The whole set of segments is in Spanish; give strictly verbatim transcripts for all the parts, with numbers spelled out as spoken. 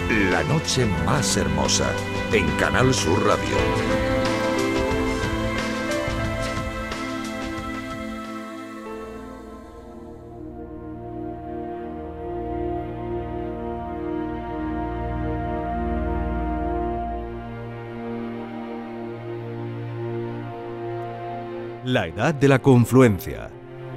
La noche más hermosa en Canal Sur Radio. La edad de la confluencia.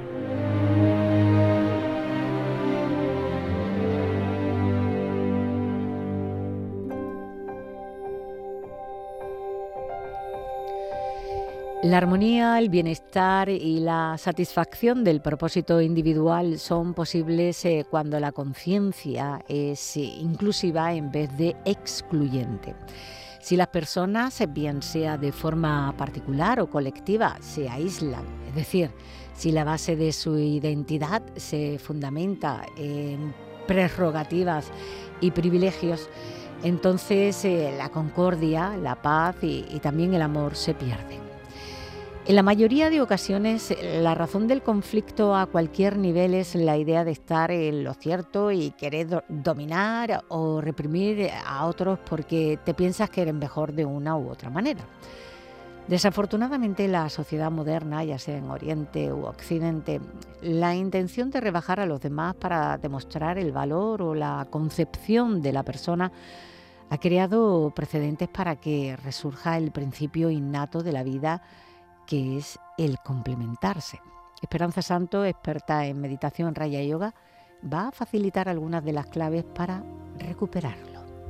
La armonía, el bienestar y la satisfacción del propósito individual son posibles eh, cuando la conciencia es eh, inclusiva en vez de excluyente. Si las personas, bien sea de forma particular o colectiva, se aíslan, es decir, si la base de su identidad se fundamenta en prerrogativas y privilegios, entonces eh, la concordia, la paz y, y también el amor se pierden. En la mayoría de ocasiones, la razón del conflicto a cualquier nivel es la idea de estar en lo cierto y querer do- dominar o reprimir a otros porque te piensas que eres mejor de una u otra manera. Desafortunadamente, la sociedad moderna, ya sea en Oriente u Occidente, la intención de rebajar a los demás para demostrar el valor o la concepción de la persona ha creado precedentes para que resurja el principio innato de la vida, que es el complementarse. Esperanza Santo, experta en meditación Raya Yoga, va a facilitar algunas de las claves para recuperarlo.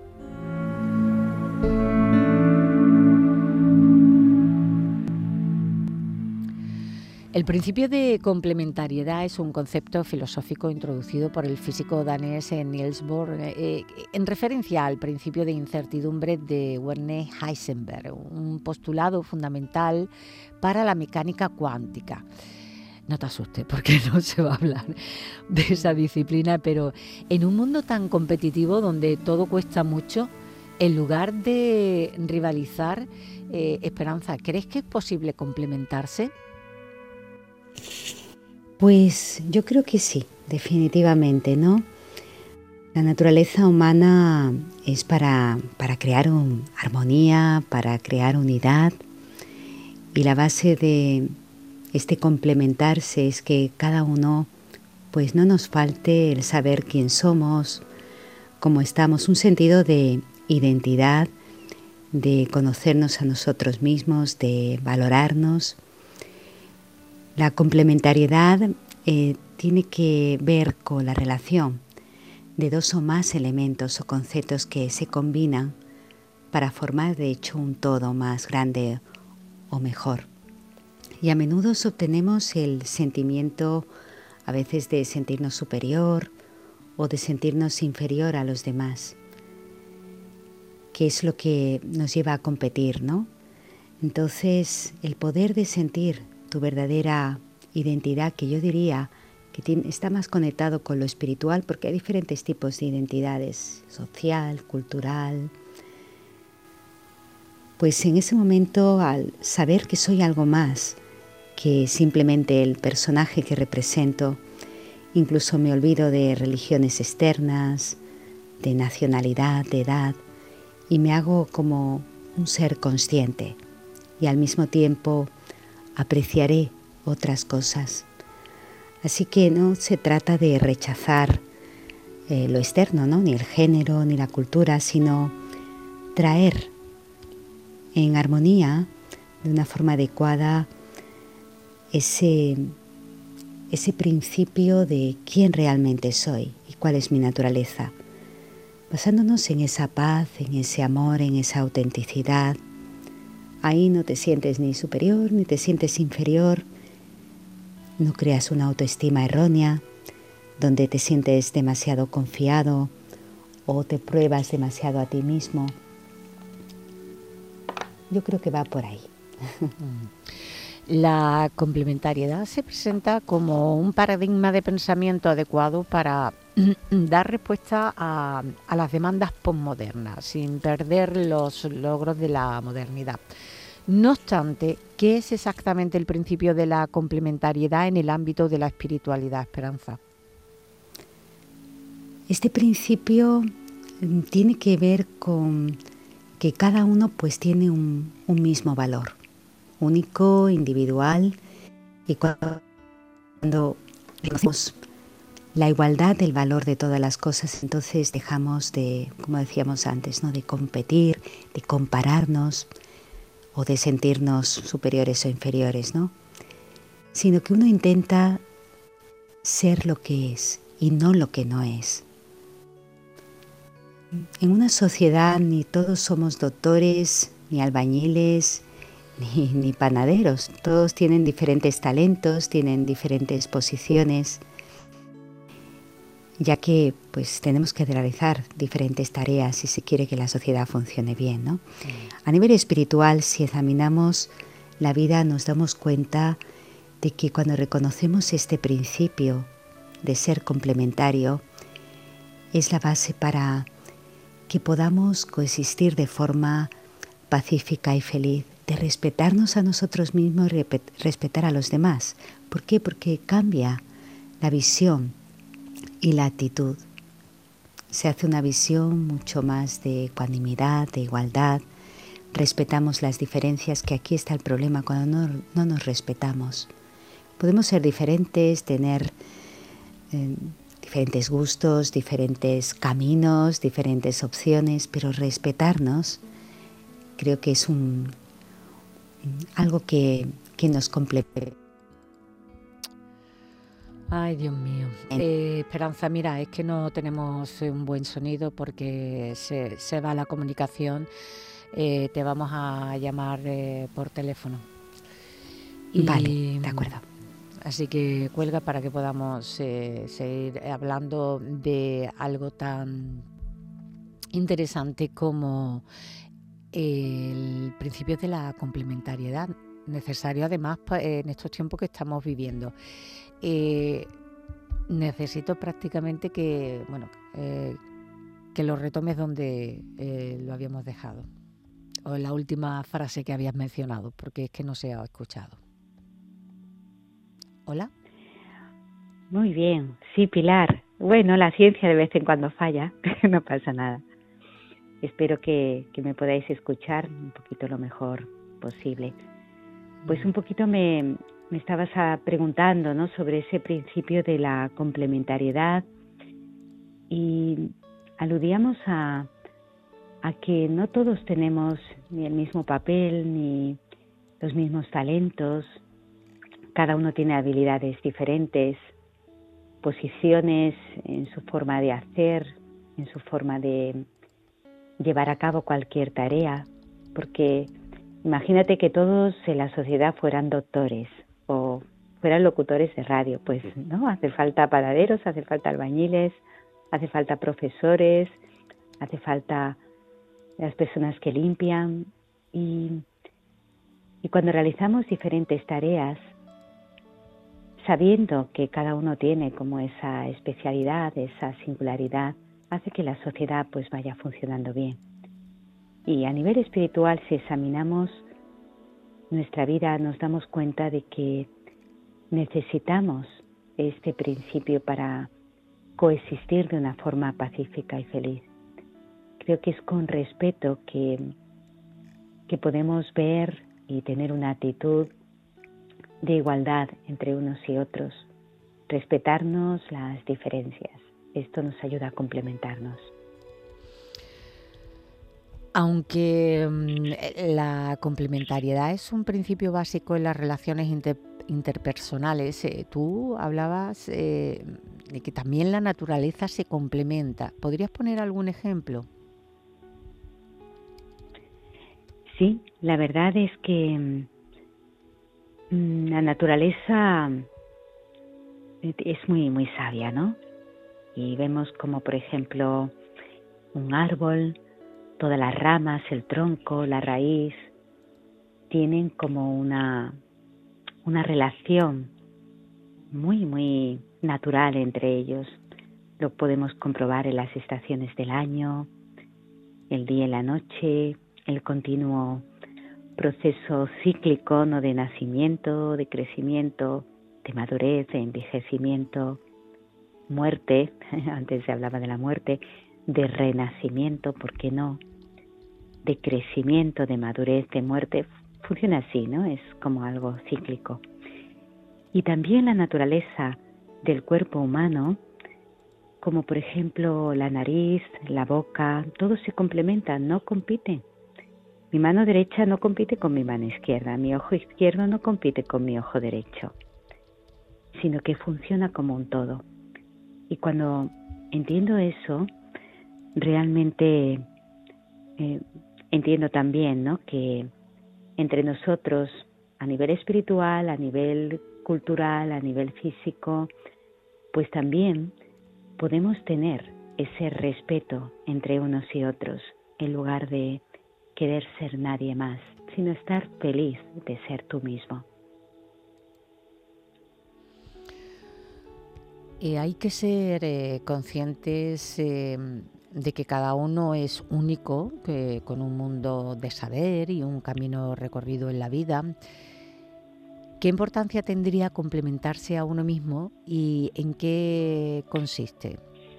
El principio de complementariedad es un concepto filosófico introducido por el físico danés Niels Bohr eh, en referencia al principio de incertidumbre de Werner Heisenberg, un postulado fundamental para la mecánica cuántica. No te asustes porque no se va a hablar de esa disciplina, pero en un mundo tan competitivo donde todo cuesta mucho, en lugar de rivalizar, eh, Esperanza, ¿crees que es posible complementarse? Pues yo creo que sí, definitivamente, ¿no? La naturaleza humana es para, para crear un, armonía, para crear unidad, y la base de este complementarse es que cada uno, pues no nos falte el saber quién somos, cómo estamos, un sentido de identidad, de conocernos a nosotros mismos, de valorarnos. La complementariedad eh, tiene que ver con la relación de dos o más elementos o conceptos que se combinan para formar de hecho un todo más grande o mejor. Y a menudo obtenemos el sentimiento a veces de sentirnos superior o de sentirnos inferior a los demás, que es lo que nos lleva a competir, ¿no? Entonces, el poder de sentir tu verdadera identidad, que yo diría que tiene, está más conectado con lo espiritual, porque hay diferentes tipos de identidades, social, cultural. Pues en ese momento, al saber que soy algo más que simplemente el personaje que represento, incluso me olvido de religiones externas, de nacionalidad, de edad, y me hago como un ser consciente, y al mismo tiempo apreciaré otras cosas. Así que no se trata de rechazar eh, lo externo, ¿no? Ni el género, ni la cultura, sino traer en armonía, de una forma adecuada, ese, ese principio de quién realmente soy y cuál es mi naturaleza, basándonos en esa paz, en ese amor, en esa autenticidad. Ahí no te sientes ni superior ni te sientes inferior, no creas una autoestima errónea donde te sientes demasiado confiado o te pruebas demasiado a ti mismo. Yo creo que va por ahí. La complementariedad se presenta como un paradigma de pensamiento adecuado para dar respuesta a, a las demandas posmodernas, sin perder los logros de la modernidad. No obstante, ¿qué es exactamente el principio de la complementariedad en el ámbito de la espiritualidad, Esperanza? Este principio tiene que ver con que cada uno pues tiene un, un mismo valor, único, individual, y cuando reconocemos la igualdad del valor de todas las cosas, entonces dejamos de, como decíamos antes, ¿no?, de competir, de compararnos o de sentirnos superiores o inferiores, ¿no? Sino que uno intenta ser lo que es y no lo que no es. En una sociedad ni todos somos doctores, ni albañiles, ni, ni panaderos. Todos tienen diferentes talentos, tienen diferentes posiciones, ya que pues tenemos que realizar diferentes tareas si se quiere que la sociedad funcione bien, ¿no? A nivel espiritual, si examinamos la vida, nos damos cuenta de que cuando reconocemos este principio de ser complementario, es la base para que podamos coexistir de forma pacífica y feliz, de respetarnos a nosotros mismos y respetar a los demás. ¿Por qué? Porque cambia la visión y la actitud. Se hace una visión mucho más de ecuanimidad, de igualdad. Respetamos las diferencias, que aquí está el problema cuando no, no nos respetamos. Podemos ser diferentes, tener eh, diferentes gustos, diferentes caminos, diferentes opciones, pero respetarnos creo que es un, algo que, que nos complementa. Ay, Dios mío. Eh, Esperanza, mira, es que no tenemos un buen sonido porque se, se va la comunicación. Eh, te vamos a llamar eh, por teléfono. Y, vale, de acuerdo. Así que cuelga para que podamos eh, seguir hablando de algo tan interesante como el principio de la complementariedad, necesario además en estos tiempos que estamos viviendo. Eh, necesito prácticamente que, bueno, eh, que lo retomes donde eh, lo habíamos dejado, o la última frase que habías mencionado, porque es que no se ha escuchado. ¿Hola? Muy bien, sí, Pilar. Bueno, la ciencia de vez en cuando falla, no pasa nada. Espero que, que me podáis escuchar un poquito lo mejor posible. Pues un poquito me, me estabas preguntando, ¿no?, sobre ese principio de la complementariedad, y aludíamos a, a que no todos tenemos ni el mismo papel ni los mismos talentos. Cada uno tiene habilidades diferentes, posiciones en su forma de hacer, en su forma de llevar a cabo cualquier tarea, porque imagínate que todos en la sociedad fueran doctores o fueran locutores de radio, pues no, hace falta panaderos, hace falta albañiles, hace falta profesores, hace falta las personas que limpian, y, y cuando realizamos diferentes tareas, sabiendo que cada uno tiene como esa especialidad, esa singularidad, hace que la sociedad pues vaya funcionando bien. Y a nivel espiritual, si examinamos nuestra vida, nos damos cuenta de que necesitamos este principio para coexistir de una forma pacífica y feliz. Creo que es con respeto que, que podemos ver y tener una actitud de igualdad entre unos y otros, respetarnos las diferencias. Esto nos ayuda a complementarnos. Aunque mmm, la complementariedad es un principio básico en las relaciones inter, interpersonales, eh, tú hablabas eh, de que también la naturaleza se complementa. ¿Podrías poner algún ejemplo? Sí, la verdad es que mmm, la naturaleza es muy, muy sabia, ¿no? Y vemos como, por ejemplo, un árbol, todas las ramas, el tronco, la raíz, tienen como una, una relación muy, muy natural entre ellos. Lo podemos comprobar en las estaciones del año, el día y la noche, el continuo proceso cíclico, ¿no?, de nacimiento, de crecimiento, de madurez, de envejecimiento, muerte, antes se hablaba de la muerte, de renacimiento, ¿por qué no?, de crecimiento, de madurez, de muerte. Funciona así, ¿no? Es como algo cíclico. Y también la naturaleza del cuerpo humano, como por ejemplo la nariz, la boca, todo se complementa, no compite. Mi mano derecha no compite con mi mano izquierda, mi ojo izquierdo no compite con mi ojo derecho, sino que funciona como un todo. Y cuando entiendo eso, realmente eh, entiendo también, ¿no?, que entre nosotros, a nivel espiritual, a nivel cultural, a nivel físico, pues también podemos tener ese respeto entre unos y otros, en lugar de querer ser nadie más, sino estar feliz de ser tú mismo. Eh, hay que ser eh, conscientes eh, de que cada uno es único, que, con un mundo de saber y un camino recorrido en la vida. ¿Qué importancia tendría complementarse a uno mismo y en qué consiste?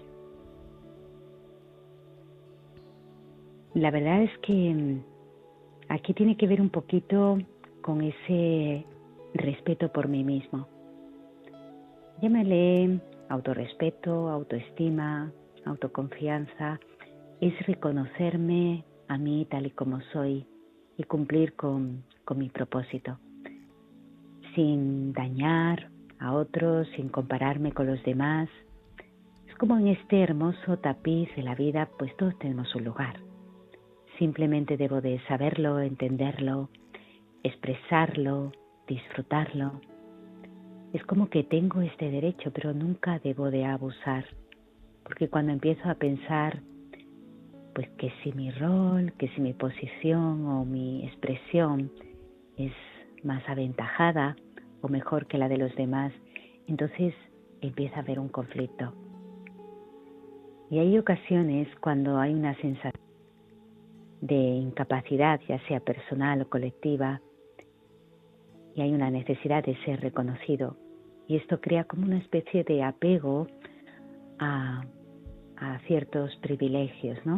La verdad es que aquí tiene que ver un poquito con ese respeto por mí mismo. Llámale autorrespeto, autoestima, autoconfianza. Es reconocerme a mí tal y como soy y cumplir con, con mi propósito, sin dañar a otros, sin compararme con los demás. Es como en este hermoso tapiz de la vida, pues todos tenemos un lugar. Simplemente debo de saberlo, entenderlo, expresarlo, disfrutarlo. Es como que tengo este derecho, pero nunca debo de abusar, porque cuando empiezo a pensar, pues que si mi rol, que si mi posición o mi expresión es más aventajada o mejor que la de los demás, entonces empieza a haber un conflicto. Y hay ocasiones cuando hay una sensación de incapacidad, ya sea personal o colectiva, y hay una necesidad de ser reconocido. Y esto crea como una especie de apego a, a ciertos privilegios, ¿no?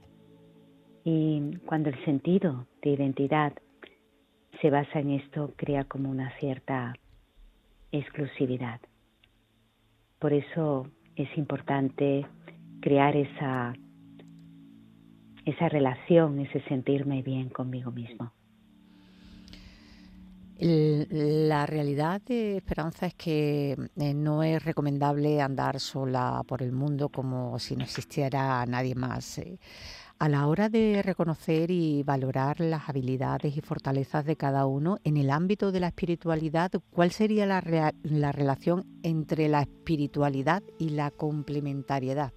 Y cuando el sentido de identidad se basa en esto, crea como una cierta exclusividad. Por eso es importante crear esa, esa relación, ese sentirme bien conmigo mismo. La realidad de Esperanza es que eh, no es recomendable andar sola por el mundo como si no existiera nadie más. Eh, a la hora de reconocer y valorar las habilidades y fortalezas de cada uno en el ámbito de la espiritualidad, ¿cuál sería la, rea- la relación entre la espiritualidad y la complementariedad?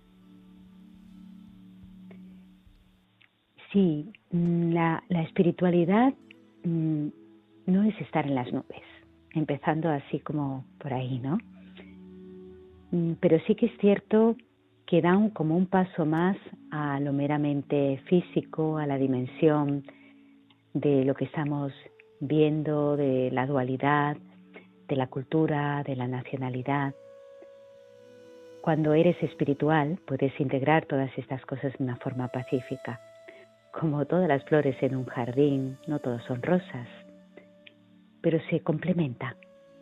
Sí, la, la espiritualidad mmm, no es estar en las nubes, empezando así como por ahí, ¿no? Pero sí que es cierto que da un, como un paso más a lo meramente físico, a la dimensión de lo que estamos viendo, de la dualidad, de la cultura, de la nacionalidad. Cuando eres espiritual, puedes integrar todas estas cosas de una forma pacífica. Como todas las flores en un jardín, no todos son rosas, pero se complementa.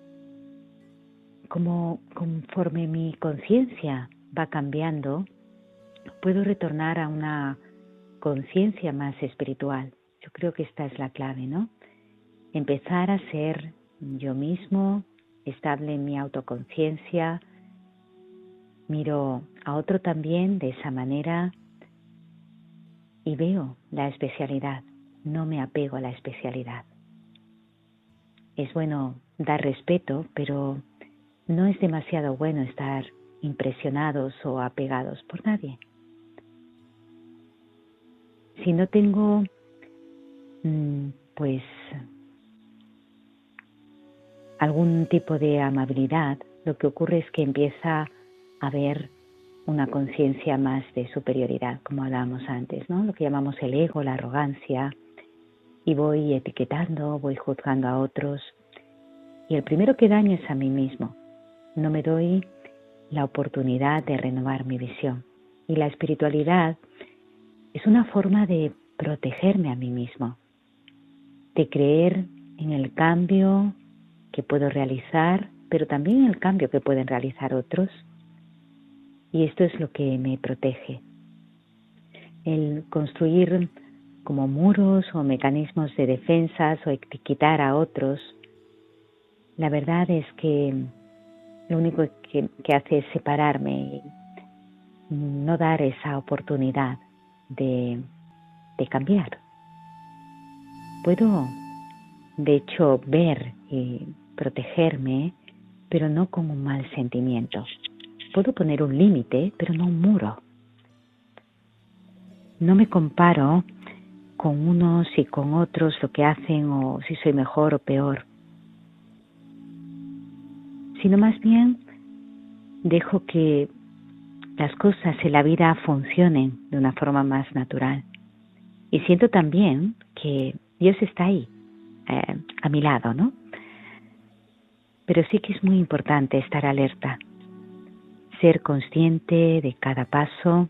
Como conforme mi conciencia va cambiando, puedo retornar a una conciencia más espiritual. Yo creo que esta es la clave, ¿no? Empezar a ser yo mismo, estable en mi autoconciencia, miro a otro también de esa manera y veo la especialidad, no me apego a la especialidad. Es bueno dar respeto, pero no es demasiado bueno estar impresionados o apegados por nadie. Si no tengo, pues, algún tipo de amabilidad, lo que ocurre es que empieza a haber una conciencia más de superioridad, como hablábamos antes, ¿no? Lo que llamamos el ego, la arrogancia, y voy etiquetando, voy juzgando a otros, y el primero que daño es a mí mismo. No me doy la oportunidad de renovar mi visión. Y la espiritualidad es una forma de protegerme a mí mismo, de creer en el cambio que puedo realizar, pero también en el cambio que pueden realizar otros. Y esto es lo que me protege. El construir como muros o mecanismos de defensas o etiquetar a otros, la verdad es que lo único que, que hace es separarme y no dar esa oportunidad de, de cambiar. Puedo, de hecho, ver y protegerme, pero no con un mal sentimiento. Puedo poner un límite, pero no un muro. No me comparo con unos y con otros lo que hacen o si soy mejor o peor, sino más bien dejo que las cosas en la vida funcionen de una forma más natural. Y siento también que Dios está ahí, eh, a mi lado, ¿no? Pero sí que es muy importante estar alerta, ser consciente de cada paso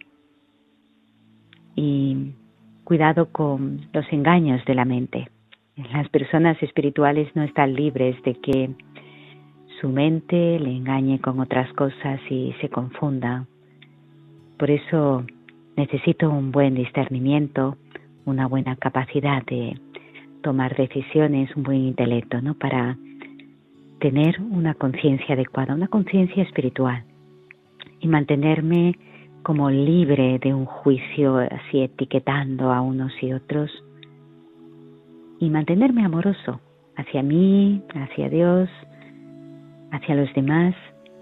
y cuidado con los engaños de la mente. Las personas espirituales no están libres de que su mente le engañe con otras cosas y se confunda. Por eso necesito un buen discernimiento, una buena capacidad de tomar decisiones, un buen intelecto, ¿no? Para tener una conciencia adecuada, una conciencia espiritual y mantenerme como libre de un juicio así etiquetando a unos y otros y mantenerme amoroso hacia mí, hacia Dios, hacia los demás.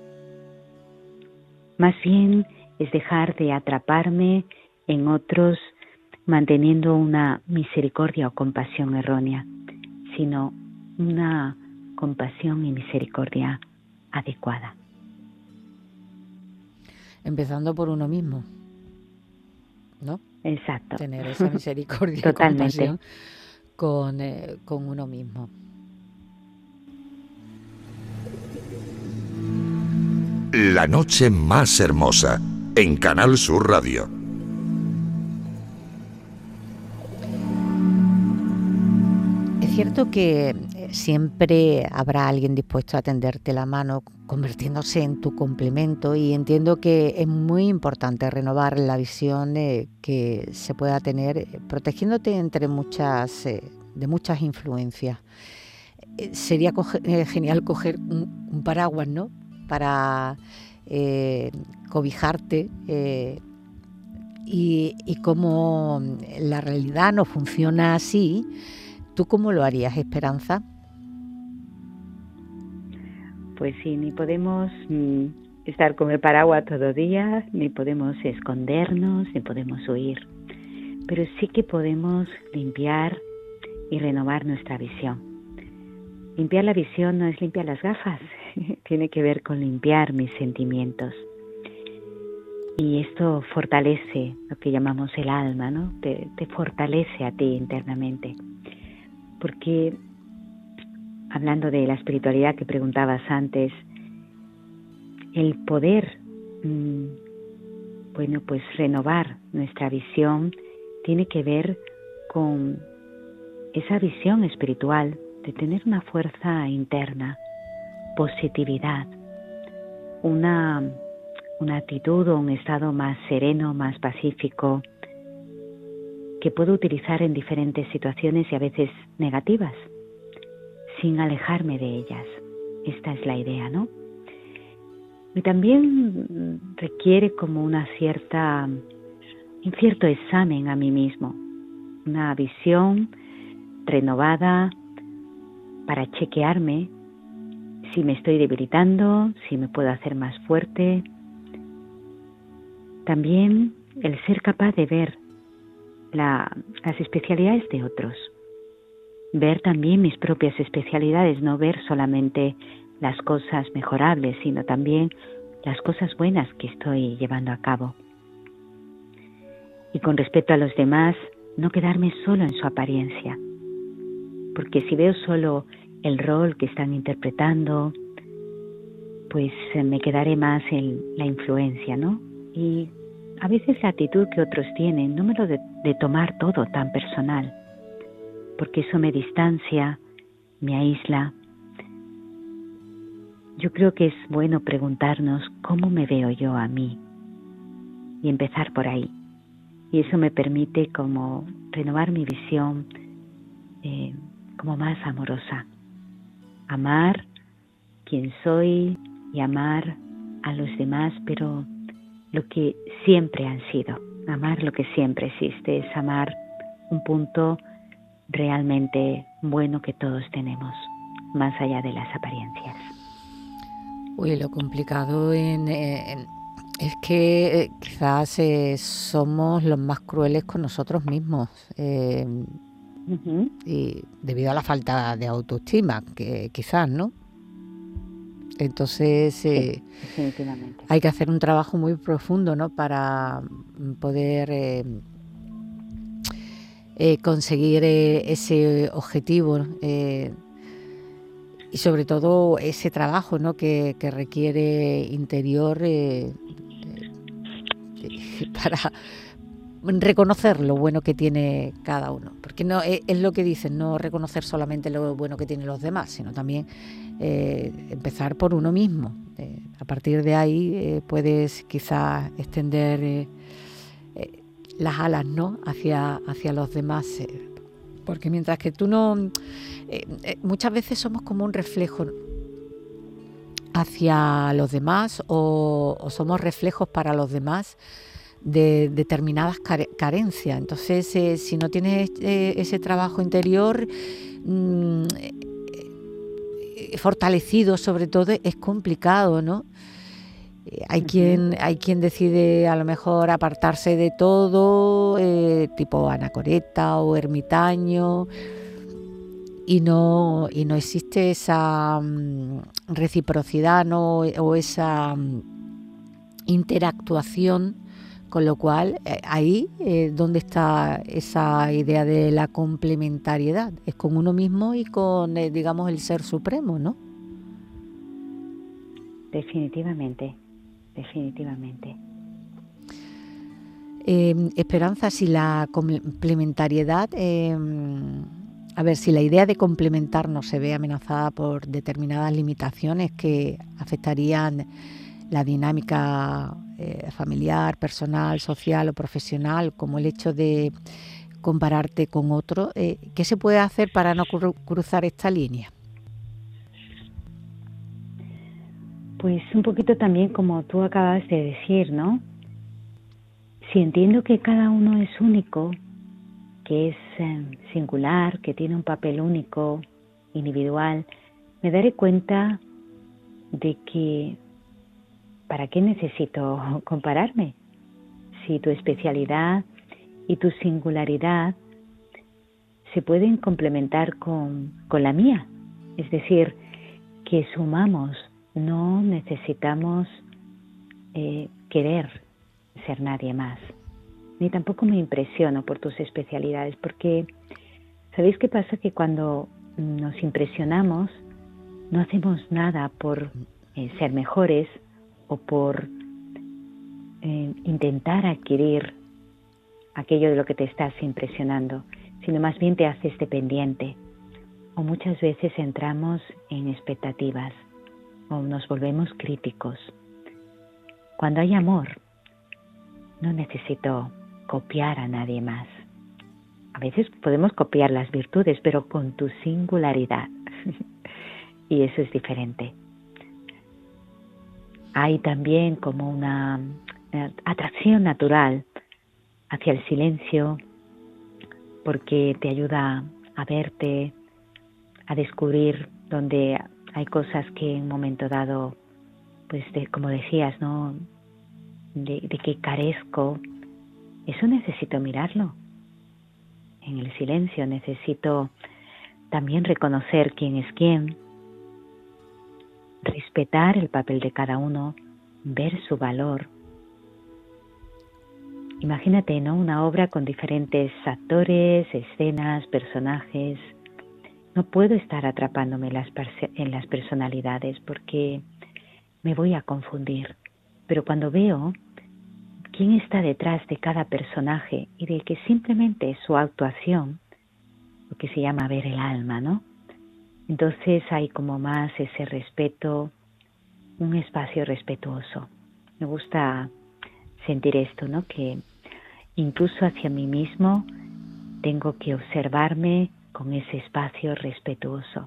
Más bien es dejar de atraparme en otros manteniendo una misericordia o compasión errónea, sino una compasión y misericordia adecuada. Empezando por uno mismo, ¿no? Exacto. Tener esa misericordia y compasión con, eh, con uno mismo. La noche más hermosa, en Canal Sur Radio. Es cierto que siempre habrá alguien dispuesto a tenderte la mano, convirtiéndose en tu complemento, y entiendo que es muy importante renovar la visión eh, que se pueda tener, protegiéndote entre muchas, eh, de muchas influencias. Eh, sería coger, eh, genial coger un, un paraguas, ¿no? Para eh, cobijarte eh, y, y como la realidad no funciona así, ¿tú cómo lo harías, Esperanza? Pues sí, ni podemos mm, estar con el paraguas todo día, ni podemos escondernos, ni podemos huir. Pero sí que podemos limpiar y renovar nuestra visión. Limpiar la visión no es limpiar las gafas, tiene que ver con limpiar mis sentimientos. Y esto fortalece lo que llamamos el alma, ¿no? Te, te fortalece a ti internamente. Porque, hablando de la espiritualidad que preguntabas antes, el poder, mmm, bueno, pues renovar nuestra visión tiene que ver con esa visión espiritual de tener una fuerza interna, positividad, una, una actitud o un estado más sereno, más pacífico, que puedo utilizar en diferentes situaciones y a veces negativas, sin alejarme de ellas. Esta es la idea, ¿no? Y también requiere como una cierta, un cierto examen a mí mismo, una visión renovada para chequearme si me estoy debilitando, si me puedo hacer más fuerte. También el ser capaz de ver la, las especialidades de otros, ver también mis propias especialidades, no ver solamente las cosas mejorables, sino también las cosas buenas que estoy llevando a cabo. Y con respecto a los demás, no quedarme solo en su apariencia, porque si veo solo el rol que están interpretando, pues me quedaré más en la influencia, ¿no? Y a veces la actitud que otros tienen, no me lo de, de tomar todo tan personal, porque eso me distancia, me aísla. Yo creo que es bueno preguntarnos cómo me veo yo a mí y empezar por ahí. Y eso me permite como renovar mi visión eh, como más amorosa. Amar quien soy y amar a los demás, pero lo que siempre han sido. Amar lo que siempre existe, es amar un punto realmente bueno que todos tenemos, más allá de las apariencias. Uy, lo complicado en, en, es que eh, quizás eh, somos los más crueles con nosotros mismos, eh, uh-huh. y debido a la falta de autoestima, que quizás, ¿no? Entonces eh, sí, definitivamente. Hay que hacer un trabajo muy profundo, ¿no? Para poder eh, eh, conseguir eh, ese objetivo, eh, y sobre todo ese trabajo, ¿no? que, que requiere interior eh, eh, para reconocer lo bueno que tiene cada uno, porque no es, es lo que dicen, no reconocer solamente lo bueno que tienen los demás, sino también eh, empezar por uno mismo. Eh, a partir de ahí eh, puedes quizás extender eh, eh, las alas, ¿no? hacia, hacia los demás, eh, porque mientras que tú no eh, eh, muchas veces somos como un reflejo hacia los demás o, o somos reflejos para los demás de determinadas care- carencias. Entonces eh, si no tienes eh, ese trabajo interior mmm, eh, fortalecido, sobre todo, es complicado, ¿no? Eh, hay, uh-huh. quien, hay quien decide a lo mejor apartarse de todo, eh, tipo anacoreta o ermitaño, y no, y no existe esa um, reciprocidad, ¿no? o esa um, interactuación. Con lo cual, eh, ahí eh, donde está esa idea de la complementariedad, es con uno mismo y con, eh, digamos, el Ser Supremo, ¿no? Definitivamente, definitivamente. Eh, Esperanza, si la complementariedad, eh, a ver, si la idea de complementarnos se ve amenazada por determinadas limitaciones que afectarían la dinámica eh, familiar, personal, social o profesional, como el hecho de compararte con otro, eh, ¿qué se puede hacer para no cru- cruzar esta línea? Pues un poquito también como tú acabas de decir, ¿no? Si entiendo que cada uno es único, que es eh, singular, que tiene un papel único, individual, me daré cuenta de que ¿para qué necesito compararme? Si tu especialidad y tu singularidad se pueden complementar con, con la mía. Es decir, que sumamos, no necesitamos eh, querer ser nadie más. Ni tampoco me impresiono por tus especialidades, porque ¿sabéis qué pasa? Que cuando nos impresionamos no hacemos nada por eh, ser mejores, o por eh, intentar adquirir aquello de lo que te estás impresionando, sino más bien te haces dependiente. O muchas veces entramos en expectativas o nos volvemos críticos. Cuando hay amor, no necesito copiar a nadie más. A veces podemos copiar las virtudes, pero con tu singularidad. Y eso es diferente. Hay también como una atracción natural hacia el silencio, porque te ayuda a verte, a descubrir donde hay cosas que en un momento dado, pues de, como decías, ¿no? De, de que carezco. Eso necesito mirarlo. En el silencio necesito también reconocer quién es quién, respetar el papel de cada uno, ver su valor. Imagínate, ¿no? Una obra con diferentes actores, escenas, personajes. No puedo estar atrapándome en las, en las personalidades porque me voy a confundir. Pero cuando veo quién está detrás de cada personaje y de que simplemente su actuación, lo que se llama ver el alma, ¿no? Entonces hay como más ese respeto, un espacio respetuoso. Me gusta sentir esto, ¿no? Que incluso hacia mí mismo tengo que observarme con ese espacio respetuoso.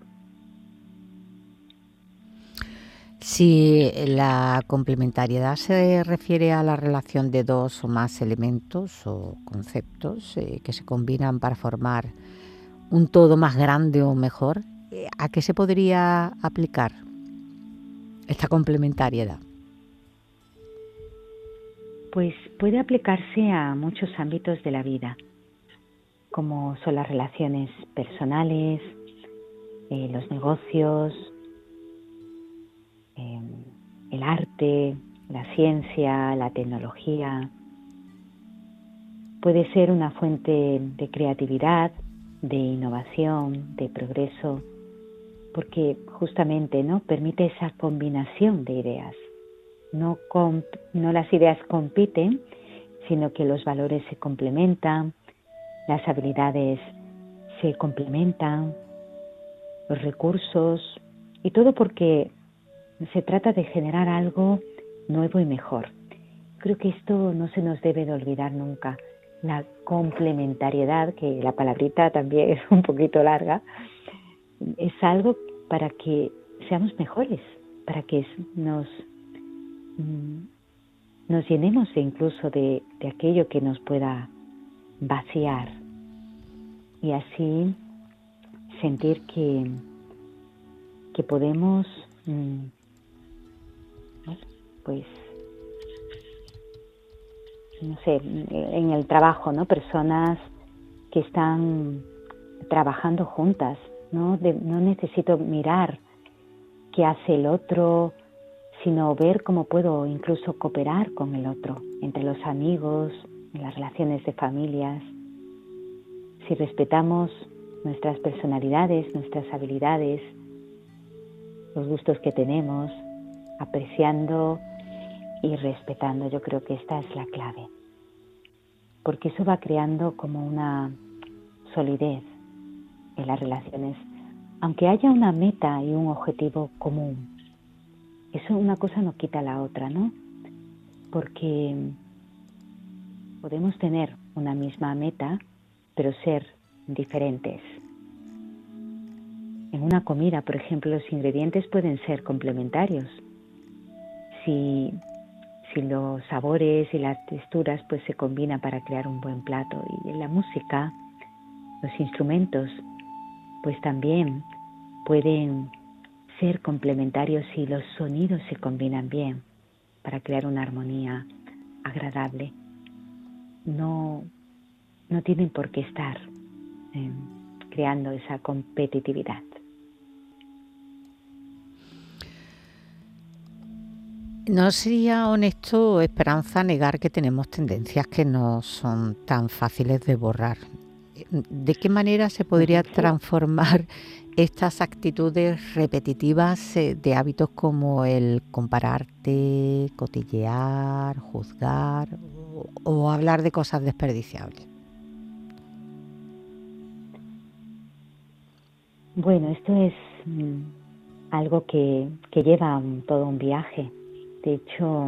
Si la complementariedad se refiere a la relación de dos o más elementos o conceptos eh, que se combinan para formar un todo más grande o mejor, eh, ¿a qué se podría aplicar esta complementariedad? Pues puede aplicarse a muchos ámbitos de la vida, como son las relaciones personales, eh, los negocios, eh, el arte, la ciencia, la tecnología. Puede ser una fuente de creatividad, de innovación, de progreso, porque justamente, ¿no?, permite esa combinación de ideas. No, comp- no las ideas compiten, sino que los valores se complementan, las habilidades se complementan, los recursos, y todo porque se trata de generar algo nuevo y mejor. Creo que esto no se nos debe de olvidar nunca. La complementariedad, que la palabrita también es un poquito larga, es algo para que seamos mejores, para que nos, nos llenemos incluso de, de aquello que nos pueda vaciar y así sentir que, que podemos pues no sé, en el trabajo, ¿no? Personas que están trabajando juntas, ¿no? De, no necesito mirar qué hace el otro, sino ver cómo puedo incluso cooperar con el otro, entre los amigos, en las relaciones de familias. Si respetamos nuestras personalidades, nuestras habilidades, los gustos que tenemos, apreciando y respetando, yo creo que esta es la clave, porque eso va creando como una solidez en las relaciones, aunque haya una meta y un objetivo común. Eso, una cosa no quita la otra, ¿no? Porque podemos tener una misma meta, pero ser diferentes. En una comida, por ejemplo, los ingredientes pueden ser complementarios. Si Si los sabores y las texturas pues se combinan para crear un buen plato. Y en la música, los instrumentos pues también pueden ser complementarios si los sonidos se combinan bien para crear una armonía agradable. No, no tienen por qué estar eh, creando esa competitividad. No sería honesto, Esperanza, negar que tenemos tendencias que no son tan fáciles de borrar. ¿De qué manera se podría transformar estas actitudes repetitivas de hábitos como el compararte, cotillear, juzgar o, o hablar de cosas desperdiciables? Bueno, esto es mm, algo que, que lleva un, todo un viaje. De hecho,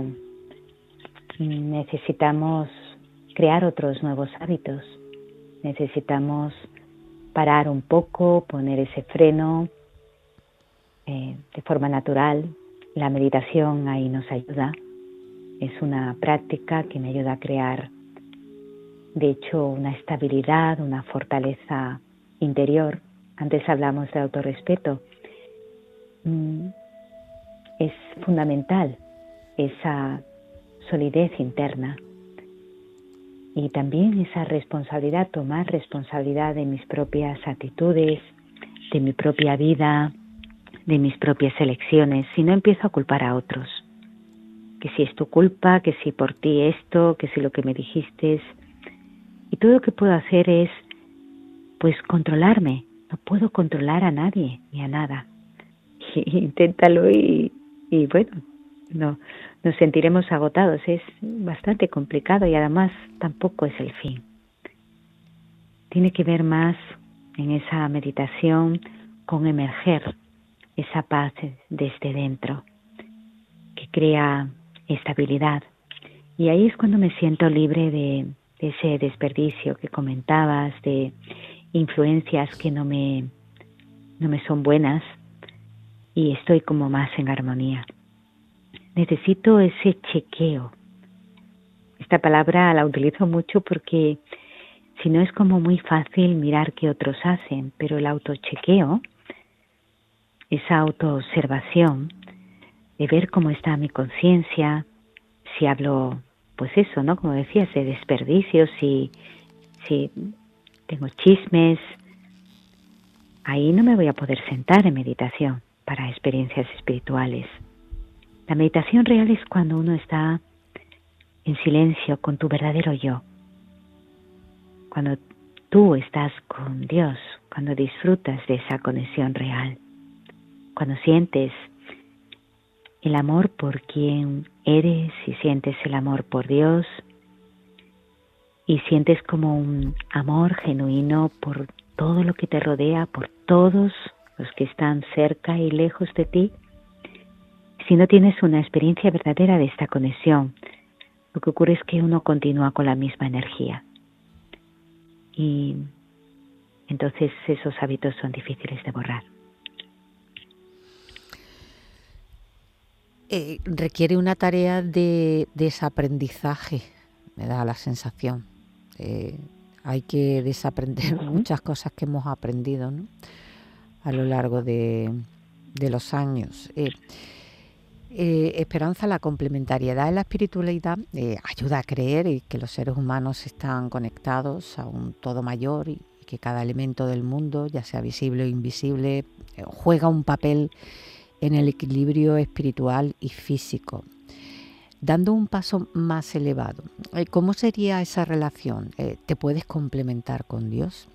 necesitamos crear otros nuevos hábitos. Necesitamos parar un poco, poner ese freno eh, de forma natural. La meditación ahí nos ayuda. Es una práctica que me ayuda a crear, de hecho, una estabilidad, una fortaleza interior. Antes hablamos de autorrespeto. Mm, es fundamental esa solidez interna y también esa responsabilidad, tomar responsabilidad de mis propias actitudes, de mi propia vida, de mis propias elecciones, si no empiezo a culpar a otros, que si es tu culpa, que si por ti esto, que si lo que me dijiste, y todo lo que puedo hacer es pues controlarme. No puedo controlar a nadie ni a nada. Inténtalo y, y bueno, no, nos sentiremos agotados. Es bastante complicado y además tampoco es el fin. Tiene que ver más en esa meditación con emerger esa paz desde dentro, que crea estabilidad. Y ahí es cuando me siento libre de, de ese desperdicio que comentabas, de influencias que no me, no me son buenas, y estoy como más en armonía. Necesito ese chequeo. Esta palabra la utilizo mucho porque si no es como muy fácil mirar qué otros hacen, pero el autochequeo, esa autoobservación, de ver cómo está mi conciencia, si hablo, pues eso, ¿no? Como decías, de desperdicios, si, si tengo chismes, ahí no me voy a poder sentar en meditación para experiencias espirituales. La meditación real es cuando uno está en silencio con tu verdadero yo, cuando tú estás con Dios, cuando disfrutas de esa conexión real, cuando sientes el amor por quien eres y sientes el amor por Dios y sientes como un amor genuino por todo lo que te rodea, por todos los que están cerca y lejos de ti. Si no tienes una experiencia verdadera de esta conexión, lo que ocurre es que uno continúa con la misma energía. Y entonces esos hábitos son difíciles de borrar. Eh, requiere una tarea de desaprendizaje, me da la sensación. Eh, hay que desaprender uh-huh. muchas cosas que hemos aprendido, ¿no? A lo largo de, de los años. Eh, eh, Esperanza, la complementariedad en la espiritualidad eh, ayuda a creer que los seres humanos están conectados a un todo mayor y que cada elemento del mundo, ya sea visible o invisible, eh, juega un papel en el equilibrio espiritual y físico. Dando un paso más elevado, ¿cómo sería esa relación? ¿Te puedes complementar con Dios?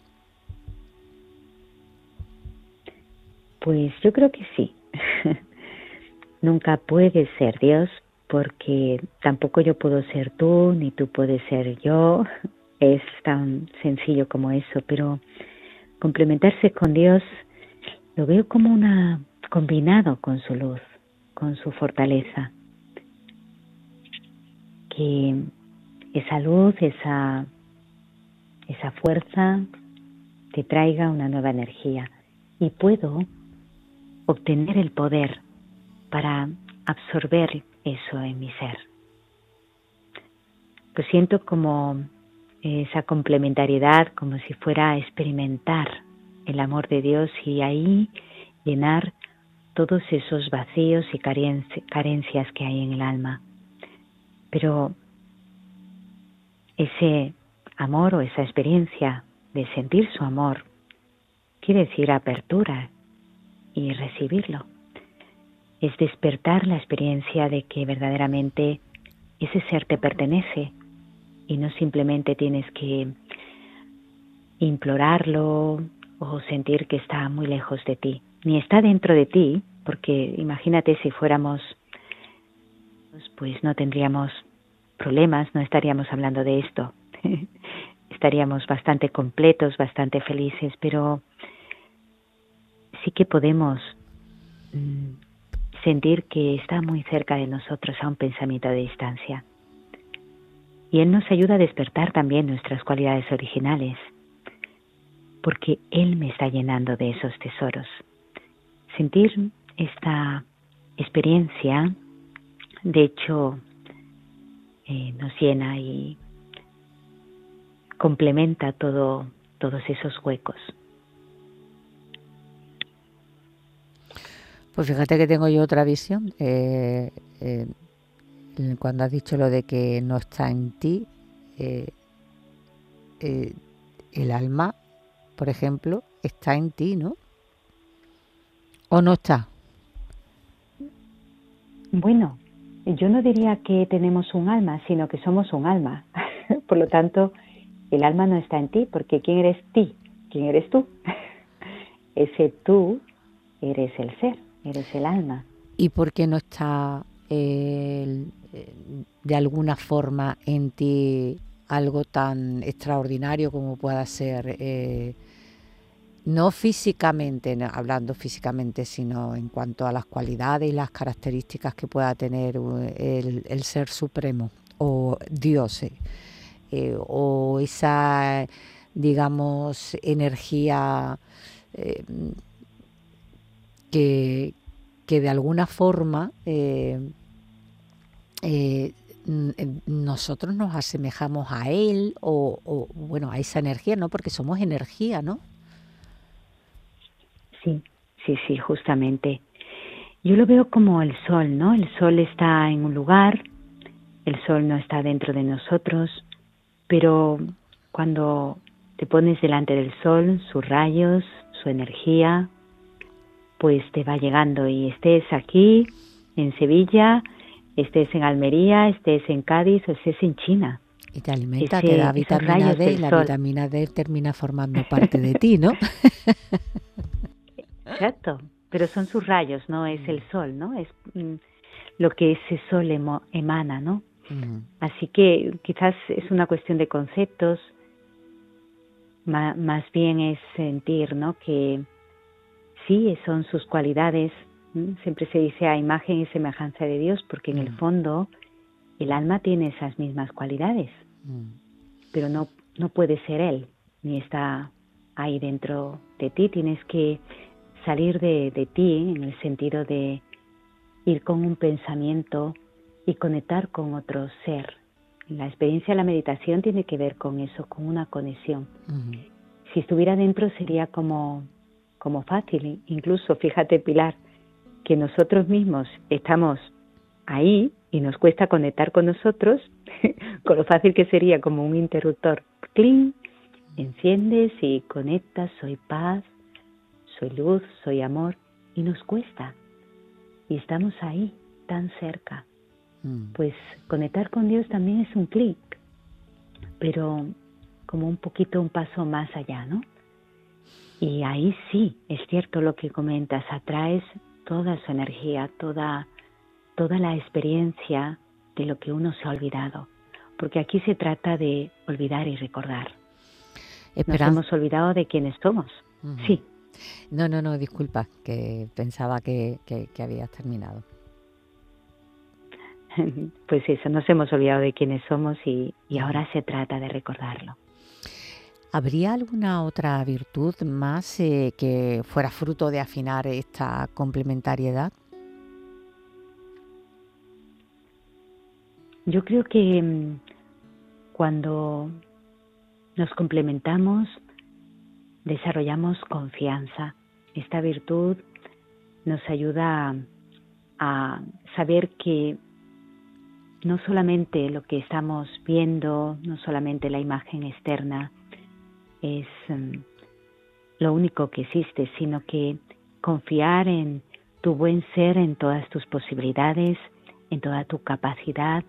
Pues yo creo que sí. Nunca puedes ser Dios porque tampoco yo puedo ser tú, ni tú puedes ser yo. Es tan sencillo como eso, pero complementarse con Dios lo veo como una combinado con su luz, con su fortaleza. Que esa luz, esa, esa fuerza te traiga una nueva energía y puedo obtener el poder para absorber eso en mi ser. Lo siento como esa complementariedad, como si fuera a experimentar el amor de Dios y ahí llenar todos esos vacíos y carencias que hay en el alma. Pero ese amor o esa experiencia de sentir su amor quiere decir apertura y recibirlo. Es despertar la experiencia de que verdaderamente ese ser te pertenece y no simplemente tienes que implorarlo o sentir que está muy lejos de ti. Ni está dentro de ti, porque imagínate si fuéramos, pues no tendríamos problemas, no estaríamos hablando de esto. Estaríamos bastante completos, bastante felices, pero sí que podemos mmm, sentir que está muy cerca de nosotros a un pensamiento de distancia. Y Él nos ayuda a despertar también nuestras cualidades originales, porque Él me está llenando de esos tesoros. Sentir esta experiencia, de hecho, eh, nos llena y complementa todo, todos esos huecos. Pues fíjate que tengo yo otra visión. Eh, eh, cuando has dicho lo de que no está en ti, eh, eh, el alma, por ejemplo, está en ti, ¿no? ¿O no está? Bueno, yo no diría que tenemos un alma, sino que somos un alma. Por lo tanto, el alma no está en ti, porque ¿quién eres ti? ¿Quién eres tú? Ese tú eres el ser, eres el alma. ¿Y por qué no está eh, de alguna forma en ti algo tan extraordinario como pueda ser, eh, no físicamente, no, hablando físicamente, sino en cuanto a las cualidades y las características que pueda tener el, el Ser Supremo o Dios, eh, eh, o esa, digamos, energía eh, que, que de alguna forma eh, eh, nosotros nos asemejamos a él o, o, bueno, a esa energía, ¿no? Porque somos energía, ¿no? Sí, sí, sí, justamente. Yo lo veo como el sol, ¿no? El sol está en un lugar, el sol no está dentro de nosotros, pero cuando te pones delante del sol, sus rayos, su energía, pues te va llegando, y estés aquí, en Sevilla, estés en Almería, estés en Cádiz o estés en China. Y te alimenta, Ese, te da vitamina D, y la sol. vitamina D termina formando parte de ti, ¿no? Exacto, pero son sus rayos, no es el sol, ¿no? Es mm, lo que ese sol emo, emana, ¿no? Uh-huh. Así que quizás es una cuestión de conceptos, ma, más bien es sentir, ¿no? Que sí, son sus cualidades. ¿Mm? Siempre se dice a imagen y semejanza de Dios, porque en uh-huh. el fondo el alma tiene esas mismas cualidades, uh-huh. pero no, no puede ser Él, ni está ahí dentro de ti. Tienes que salir de, de ti, en el sentido de ir con un pensamiento y conectar con otro ser. La experiencia de la meditación tiene que ver con eso, con una conexión. Uh-huh. Si estuviera dentro sería como, como fácil. Incluso, fíjate, Pilar, que nosotros mismos estamos ahí y nos cuesta conectar con nosotros, con lo fácil que sería como un interruptor. ¡Cling! Enciendes y conectas, soy paz, soy luz, soy amor, y nos cuesta. Y estamos ahí, tan cerca. Mm. Pues conectar con Dios también es un clic, pero como un poquito un paso más allá, ¿no? Y ahí sí, es cierto lo que comentas, atraes toda su energía, toda, toda la experiencia de lo que uno se ha olvidado. Porque aquí se trata de olvidar y recordar. Esperanza. Nos hemos olvidado de quiénes somos. Uh-huh. Sí. No, no, no, disculpa, que pensaba que, que, que habías terminado. Pues eso, nos hemos olvidado de quiénes somos y, y ahora se trata de recordarlo. ¿Habría alguna otra virtud más eh, que fuera fruto de afinar esta complementariedad? Yo creo que mmm, cuando nos complementamos, desarrollamos confianza. Esta virtud nos ayuda a saber que no solamente lo que estamos viendo, no solamente la imagen externa es um, lo único que existe, sino que confiar en tu buen ser, en todas tus posibilidades, en toda tu capacidad,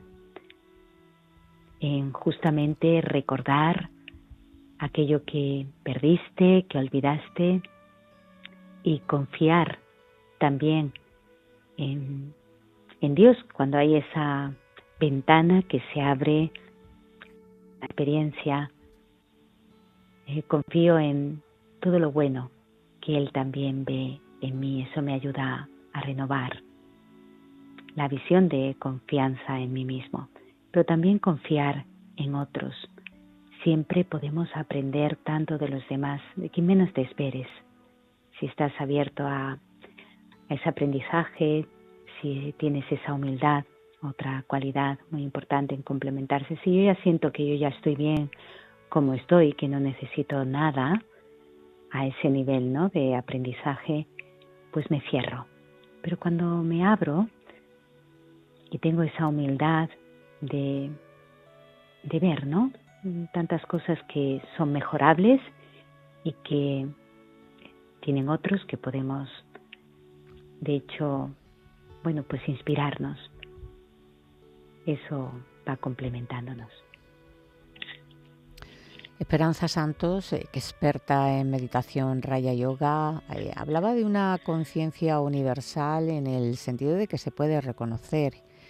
en justamente recordar aquello que perdiste, que olvidaste, y confiar también en, en Dios cuando hay esa ventana que se abre, la experiencia. Eh, confío en todo lo bueno que Él también ve en mí. Eso me ayuda a renovar la visión de confianza en mí mismo, pero también confiar en otros. Siempre podemos aprender tanto de los demás, de quien menos te esperes. Si estás abierto a, a ese aprendizaje, si tienes esa humildad, otra cualidad muy importante en complementarse. Si yo ya siento que yo ya estoy bien como estoy, que no necesito nada a ese nivel, ¿no?, de aprendizaje, pues me cierro. Pero cuando me abro y tengo esa humildad de, de ver, ¿no?, tantas cosas que son mejorables y que tienen otros que podemos, de hecho, bueno, pues inspirarnos. Eso va complementándonos. Esperanza Santos, eh, que experta en meditación Raya Yoga, eh, hablaba de una conciencia universal en el sentido de que se puede reconocer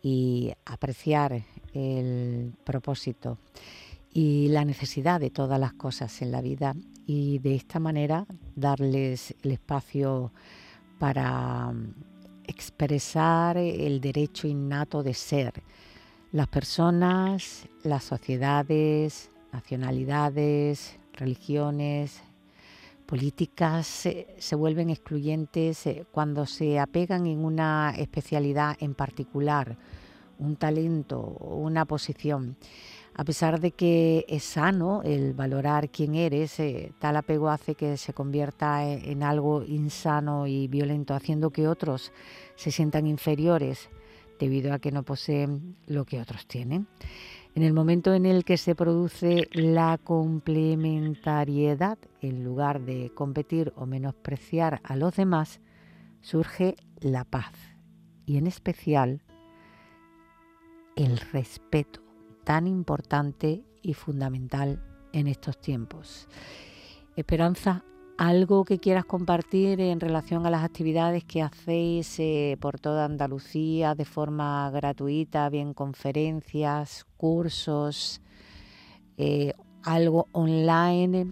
y apreciar el propósito y la necesidad de todas las cosas en la vida, y de esta manera darles el espacio para expresar el derecho innato de ser. Las personas, las sociedades, nacionalidades, religiones, políticas se, se vuelven excluyentes cuando se apegan en una especialidad en particular, un talento o una posición. A pesar de que es sano el valorar quién eres, eh, tal apego hace que se convierta en, en algo insano y violento, haciendo que otros se sientan inferiores debido a que no poseen lo que otros tienen. En el momento en el que se produce la complementariedad, en lugar de competir o menospreciar a los demás, surge la paz y, en especial, el respeto, tan importante y fundamental en estos tiempos. Esperanza, ¿algo que quieras compartir en relación a las actividades que hacéis eh, por toda Andalucía de forma gratuita, bien conferencias, cursos, eh, algo online?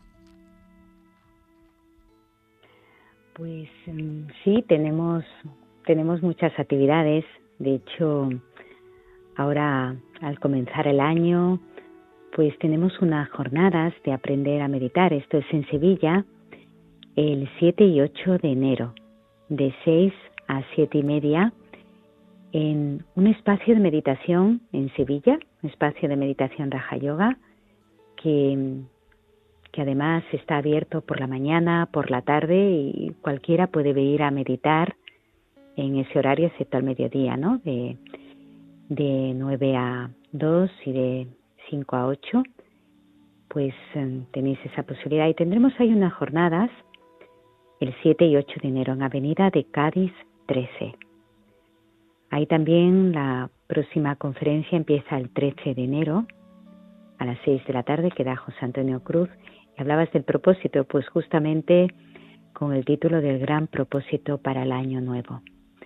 Pues sí, tenemos, tenemos muchas actividades. De hecho, ahora al comenzar el año, pues tenemos unas jornadas de aprender a meditar. Esto es en Sevilla, el siete y ocho de enero, de seis a siete y media, en un espacio de meditación en Sevilla, un espacio de meditación Raja Yoga, que, que además está abierto por la mañana, por la tarde, y cualquiera puede ir a meditar en ese horario, excepto al mediodía, ¿no? De, de nueve a dos y de cinco a ocho, pues eh, tenéis esa posibilidad. Y tendremos ahí unas jornadas el siete y ocho de enero en Avenida de Cádiz trece. Ahí también la próxima conferencia empieza el trece de enero a las seis de la tarde, que da José Antonio Cruz. Y hablabas del propósito, pues justamente con el título del gran propósito para el año nuevo.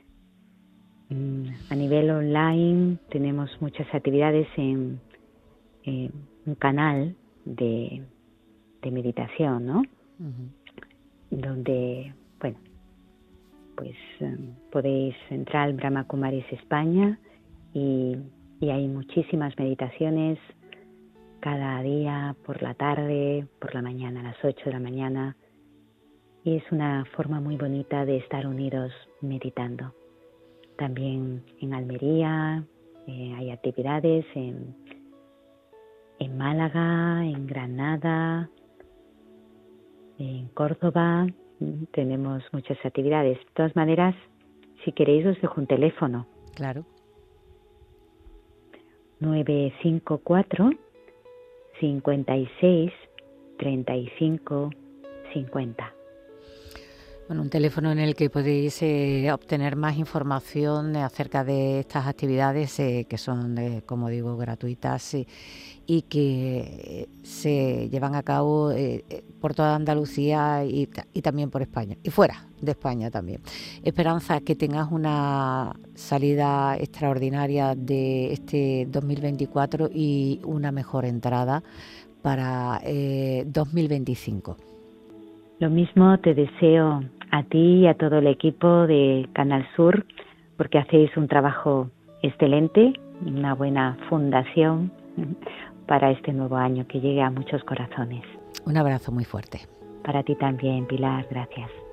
A nivel online tenemos muchas actividades en, en un canal de, de meditación, ¿no? Uh-huh. Donde, bueno, pues um, podéis entrar al Brahma Kumaris España y, y hay muchísimas meditaciones cada día, por la tarde, por la mañana, a las ocho de la mañana, y es una forma muy bonita de estar unidos meditando. También en Almería eh, hay actividades, en, en Málaga, en Granada, en Córdoba, tenemos muchas actividades. De todas maneras, si queréis os dejo un teléfono. Claro. nueve cinco cuatro, cinco seis, tres cinco cinco cero. Bueno, un teléfono en el que podéis eh, obtener más información acerca de estas actividades eh, que son, eh, como digo, gratuitas eh, y que eh, se llevan a cabo eh, por toda Andalucía y, y también por España, y fuera de España también. Esperanza, que tengas una salida extraordinaria de este dos mil veinticuatro y una mejor entrada para eh, dos mil veinticinco. Lo mismo te deseo a ti y a todo el equipo de Canal Sur, porque hacéis un trabajo excelente, una buena fundación para este nuevo año, que llegue a muchos corazones. Un abrazo muy fuerte. Para ti también, Pilar, gracias.